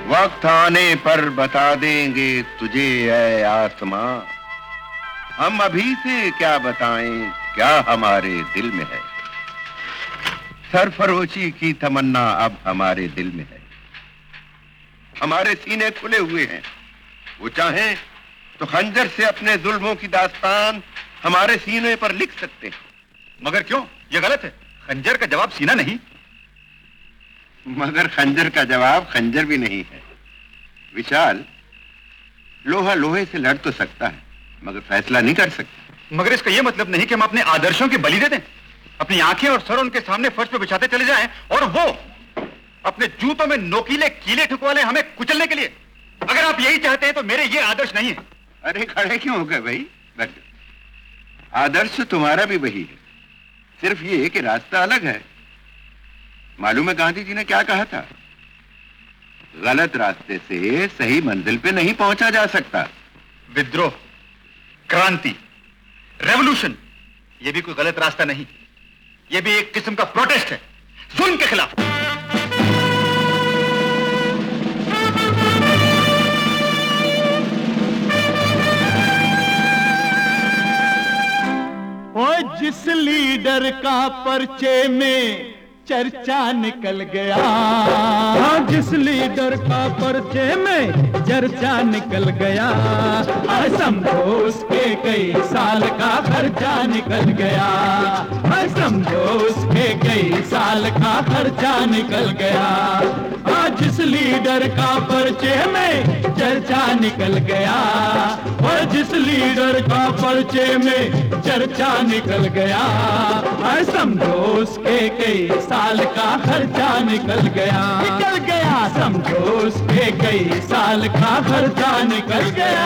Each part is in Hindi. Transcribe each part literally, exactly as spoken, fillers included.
वक्त आने पर बता देंगे तुझे ऐ आसमां, हम अभी से क्या बताएं क्या हमारे दिल में है। सरफरोशी की तमन्ना अब हमारे दिल में है। हमारे सीने खुले हुए हैं, वो चाहें तो खंजर से अपने जुल्मों की दास्तान हमारे सीने पर लिख सकते हैं। मगर क्यों? ये गलत है। खंजर का जवाब सीना नहीं। मगर खंजर का जवाब खंजर भी नहीं है। विशाल, लोहा लोहे से लड़ तो सकता है मगर फैसला नहीं कर सकता। मगर इसका यह मतलब नहीं कि हम अपने आदर्शों की बलि दे दें, अपनी आंखें और सर उनके सामने फर्श पे बिछाते चले जाएं और वो अपने जूतों में नोकीले कीले ठुकवा लें हमें कुचलने के लिए। अगर आप यही चाहते हैं तो मेरे ये आदर्श नहीं है। अरे खड़े क्यों हो गए भाई? बैठ जाओ। आदर्श तुम्हारा भी वही है, सिर्फ ये कि रास्ता अलग है। मालूम है गांधी जी ने क्या कहा था? गलत रास्ते से सही मंजिल पे नहीं पहुंचा जा सकता। विद्रोह, क्रांति, रेवोल्यूशन, ये भी कोई गलत रास्ता नहीं। ये भी एक किस्म का प्रोटेस्ट है जुल्म के खिलाफ। और जिस लीडर का पर्चे में चर्चा निकल गया, जिस लीडर का पर्चे में चर्चा निकल गया, समझो उसके कई साल का खर्चा निकल गया, समझो उसके कई साल का खर्चा निकल गया। जिस लीडर का पर्चे में चर्चा निकल गया, और जिस लीडर का पर्चे में चर्चा निकल गया, समझो उसके कई साल का खर्चा निकल गया, निकल गया, समझो उसके कई साल का खर्चा निकल गया।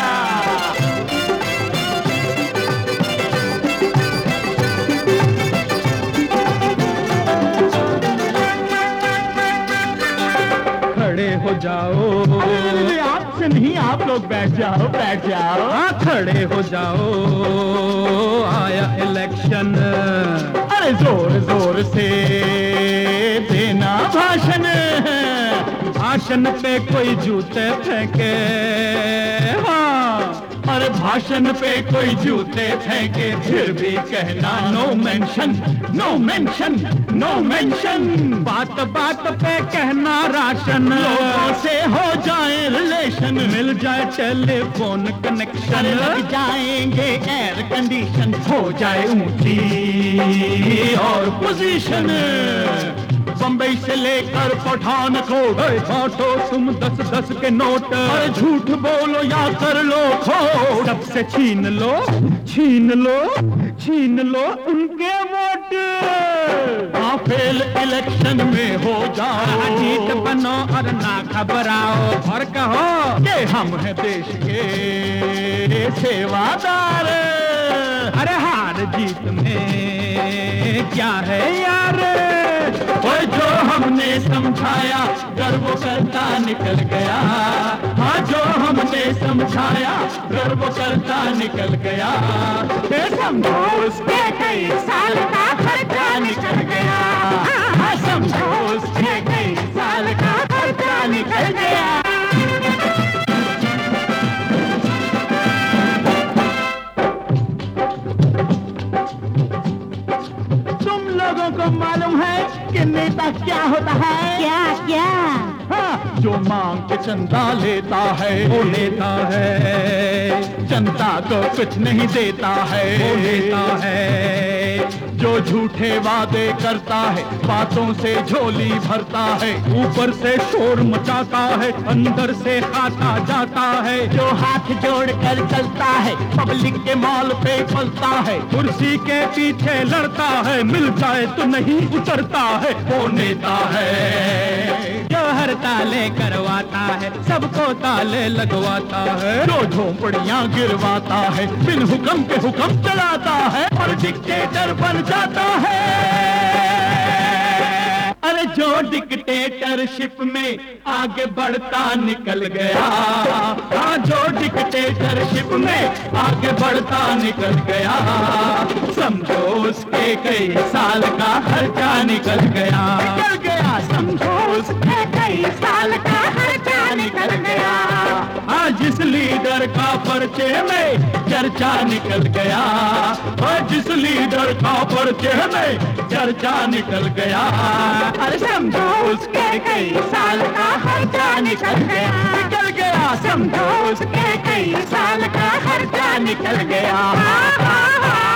खड़े हो जाओ, आपसे नहीं, आप लोग बैठ जाओ, बैठ जाओ, हाँ खड़े हो जाओ, आया इलेक्शन, अरे जोर जोर से देना भाषण, भाषण पे कोई जूते फेंके, हाँ अरे भाषण पे कोई जूते फेंके, फिर भी कहना no mention, no mention, no mention, बात बात पे कहना राशन, लोगों से हो जाए रिलेशन, मिल जाए टेलीफोन कनेक्शन, लग जाएंगे एयर कंडीशन, हो जाए ऊंची और पोजीशन, बम्बई से लेकर पठानकोट बांटो तुम दस दस के नोट, अरे झूठ बोलो या कर लो खोट, सबसे छीन लो, छीन लो, छीन लो उनके वोट, हाँ फेल इलेक्शन में हो जाओ, जीत बनो और ना घबराओ, और कहो कि हम हैं देश के सेवादार, अरे हार जीत में क्या है यार, और जो हमने समझाया गर्व करता निकल गया, हाँ जो हमने समझाया गर्व करता निकल गया, समझो उसके कई साल का खर्चा निकल गया, हाँ समझो उसके कई साल का खर्चा निकल गया। लोगों को मालूम है कि नेता क्या होता है? क्या क्या? हाँ, जो मांग के चंदा लेता है वो लेता है, जनता को कुछ नहीं देता है वो लेता है, जो झूठे वादे करता है बातों से झोली भरता है, ऊपर से शोर मचाता है अंदर से खाता जाता है, जो हाथ जोड़ कर चलता है पब्लिक के मॉल पे पलता है, कुर्सी के पीछे लड़ता है मिल जाए तो नहीं उतरता है वो नेता है, जो हर ताले करवाता है सबको ताले लगवाता है, जो झोंपड़ियां गिरवाता है बिन हुक्म के हुक्म चलाता है और डिक्टेटर बन जाता है, अरे जो डिक्टेटरशिप में आगे बढ़ता निकल गया, हाँ जो डिक्टेटरशिप में आगे बढ़ता निकल गया, समझो उसके कई साल का खर्चा निकल गया, निकल गया, समझो उसके कई साल का खर्चा जिस लीडर का पर्चे में चर्चा निकल गया, और जिस लीडर का पर्चे में चर्चा निकल गया, अरे समझो उसके कई साल का खर्चा निकल गया, निकल गया, समझो उसके कई साल का खर्चा निकल गया।